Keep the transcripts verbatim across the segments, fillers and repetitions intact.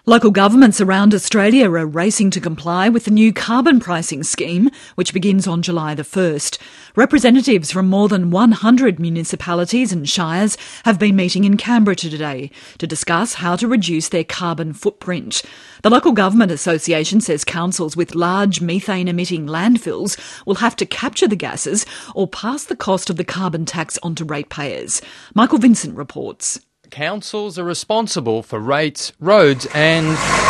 Local governments around Australia are racing to comply with the new carbon pricing scheme, which begins on July the first. Representatives from more than one hundred municipalities and shires have been meeting in Canberra today to discuss how to reduce their carbon footprint. The Local Government Association says councils with large methane-emitting landfills will have to capture the gases or pass the cost of the carbon tax onto ratepayers. Michael Vincent reports. Councils are responsible for rates, roads and...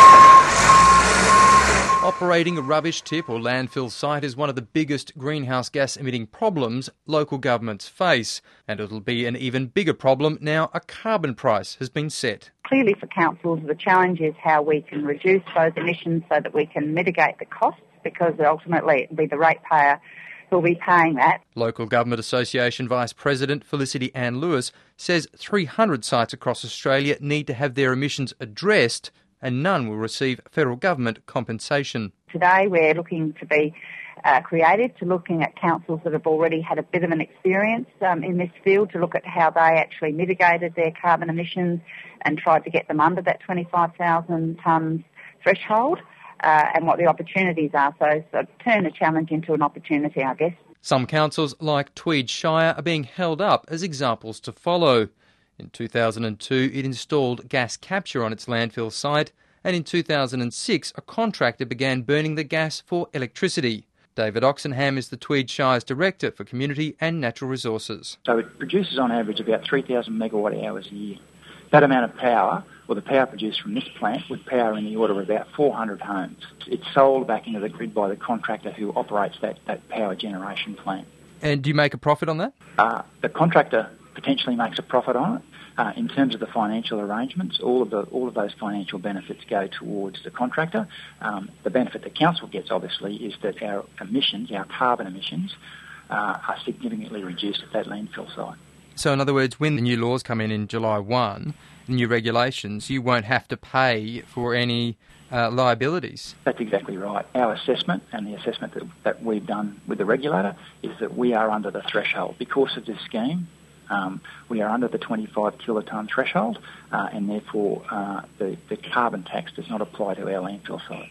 Operating a rubbish tip or landfill site is one of the biggest greenhouse gas emitting problems local governments face, and it'll be an even bigger problem now a carbon price has been set. Clearly for councils the challenge is how we can reduce those emissions so that we can mitigate the costs, because ultimately it'll be the ratepayer who'll be paying that. Local Government Association Vice President Felicity Ann Lewis says three hundred sites across Australia need to have their emissions addressed and none will receive federal government compensation. Today we're looking to be uh, creative, to looking at councils that have already had a bit of an experience um, in this field, to look at how they actually mitigated their carbon emissions and tried to get them under that twenty-five thousand tonnes threshold. Uh, and what the opportunities are. So, so turn a challenge into an opportunity, I guess. Some councils, like Tweed Shire, are being held up as examples to follow. In two thousand two, it installed gas capture on its landfill site, and in two thousand six, a contractor began burning the gas for electricity. David Oxenham is the Tweed Shire's Director for Community and Natural Resources. So it produces on average about three thousand megawatt hours a year. That amount of power, or the power produced from this plant, would power in the order of about four hundred homes. It's sold back into the grid by the contractor who operates that, that power generation plant. And do you make a profit on that? Uh, the contractor potentially makes a profit on it. Uh, in terms of the financial arrangements, all of the all of those financial benefits go towards the contractor. Um, the benefit the council gets, obviously, is that our emissions, our carbon emissions, uh, are significantly reduced at that landfill site. So in other words, when the new laws come in in July first, the new regulations, you won't have to pay for any uh, liabilities. That's exactly right. Our assessment and the assessment that, that we've done with the regulator is that we are under the threshold. Because of this scheme, um, we are under the twenty-five kilotonne threshold uh, and therefore uh, the, the carbon tax does not apply to our landfill site.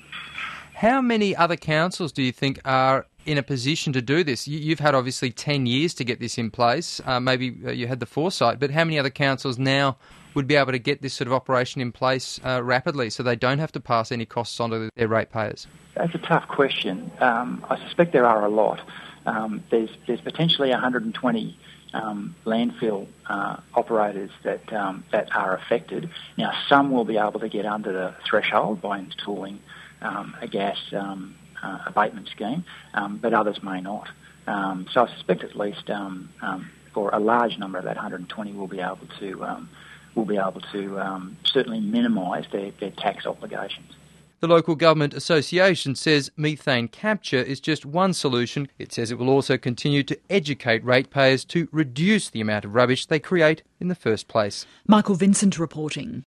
How many other councils do you think are in a position to do this? You've had obviously ten years to get this in place. Uh, maybe you had the foresight, but how many other councils now would be able to get this sort of operation in place uh, rapidly so they don't have to pass any costs on to their ratepayers? That's a tough question. Um, I suspect there are a lot. Um, there's, there's potentially one hundred twenty um, landfill uh, operators that, um, that are affected. Now, some will be able to get under the threshold by installing um, a gas um, uh, abatement scheme, um, but others may not. Um, so I suspect at least um, um, for a large number of that one hundred twenty will be able to um, will be able to um, certainly minimise their, their tax obligations. The Local Government Association says methane capture is just one solution. It says it will also continue to educate ratepayers to reduce the amount of rubbish they create in the first place. Michael Vincent reporting.